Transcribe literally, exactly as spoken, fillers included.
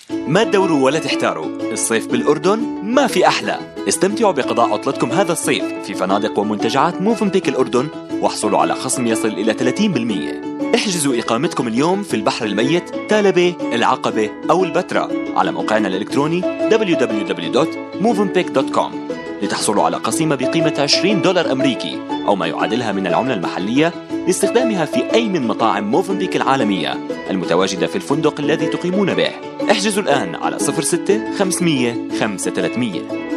ما تدوروا ولا تحتاروا، الصيف بالأردن ما في أحلى. استمتعوا بقضاء عطلتكم هذا الصيف في فنادق ومنتجعات موفنبيك الأردن واحصلوا على خصم يصل إلى ثلاثين بالمئة. احجزوا إقامتكم اليوم في البحر الميت، تالبة، العقبة أو البتراء على موقعنا الإلكتروني دبليو دبليو دبليو دوت موفنبيك دوت كوم لتحصلوا على قسيمة بقيمة عشرين دولار أمريكي أو ما يعادلها من العملة المحلية لاستخدامها في أي من مطاعم موفنبيك العالمية المتواجدة في الفندق الذي تقيمون به. احجزوا الآن على صفر ستة خمسمية خمسة ثلاثمية.